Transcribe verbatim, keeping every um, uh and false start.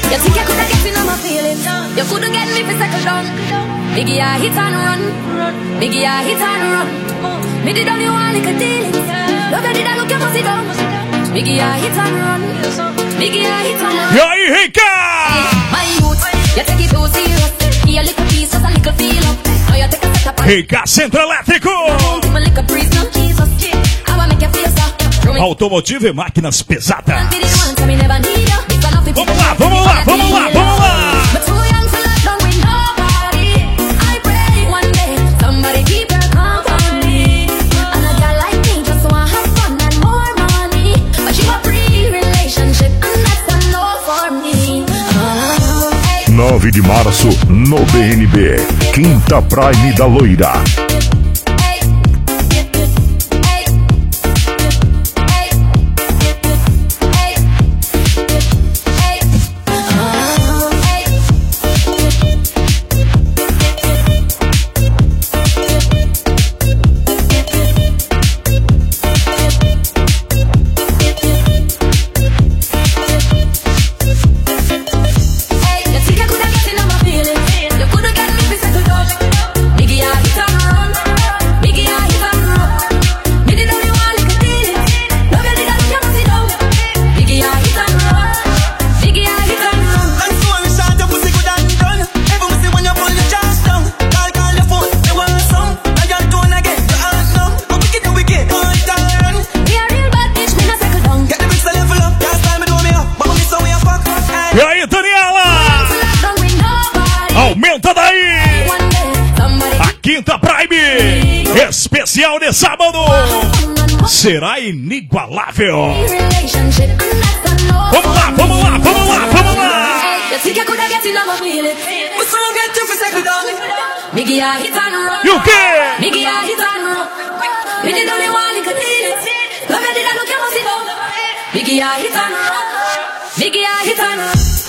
You think you coulda get me, no my feelings. You coulda get me for second down. Biggie, I hit and run. Biggie, I hit and run. Me did only one little deal. Love you did I look your pussy down. Biggie, I hit and run. Biggie, I hit and run. E aí, Rica? My youth, you take it too serious. Here a little piece, just a little feel up. Now you take a step up. Rica Centro Elétrico. My little breeze, no Jesus. I wanna make you feel so. Automotivo e máquinas pesadas. Vamos lá, vamos lá, vamos lá, vamos lá. nove de março, no B N B. Quinta Prime da Loira. Especial de sábado será inigualável. Vamos lá, vamos lá, vamos lá, vamos lá. E o quê? Biggie, I hit on